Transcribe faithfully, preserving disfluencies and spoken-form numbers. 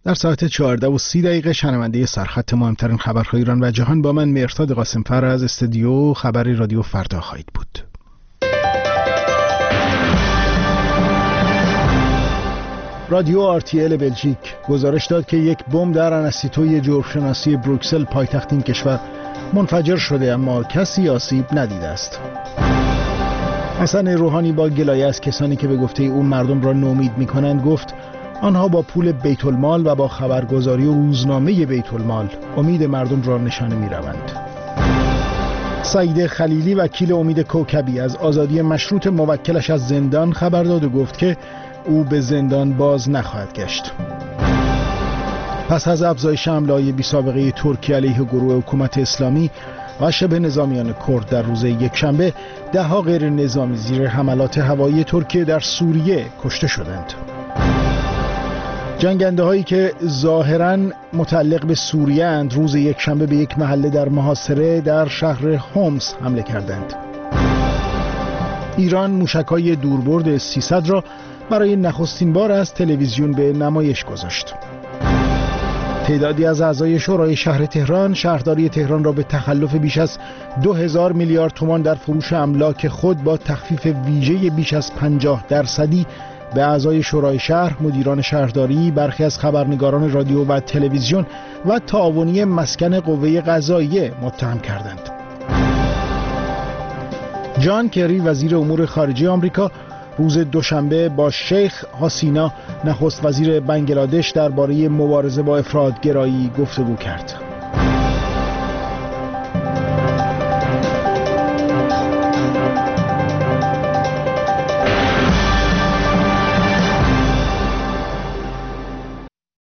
در ساعت چهارده و سی دقیقه شنونده سرخط مهمترین خبرهای ایران و جهان با من مهرداد قاسم‌فر از استودیو خبر رادیو فردا خواهید بود. رادیو آر تی ال بلژیک گزارش داد که یک بمب در انستیتوی جغرافیاشناسی بروکسل پایتخت این کشور منفجر شده، اما کسی آسیب ندیده است. حسن روحانی با گلایه از کسانی که به گفته او مردم را نومید می‌کنند گفت آنها با پول بیت المال و با خبرگزاری و روزنامه بیت المال امید مردم را نشانه می‌روند. سعید خلیلی وکیل امید کوکبی از آزادی مشروط موکلش از زندان خبر داد و گفت که او به زندان باز نخواهد گشت. پس از افزایش حمله‌های بی‌سابقه ترکیه علیه گروه حکومت اسلامی و شبه نظامیان کرد در روز یکشنبه، ده ها غیر نظامی زیر حملات هوایی ترکیه در سوریه کشته شدند. جنگنده هایی که ظاهراً متعلق به سوریه اند روز یکشنبه به یک محله در محاصره در شهر هومس حمله کردند. ایران موشک‌های دوربرد سیصد را برای نخستین بار از تلویزیون به نمایش گذاشت. تعدادی از اعضای شورای شهر تهران شهرداری تهران را به تخلف بیش از دو هزار میلیارد تومان در فروش املاک خود با تخفیف ویژه بیش از پنجاه درصدی به اعضای شورای شهر، مدیران شهرداری، برخی از خبرنگاران رادیو و تلویزیون و تعاونی مسکن قوه قضاییه متهم کردند. جان کری وزیر امور خارجه آمریکا روز دوشنبه با شیخ حسینا نخست وزیر بنگلادش درباره مبارزه با افراط‌گرایی گفتگو کرد.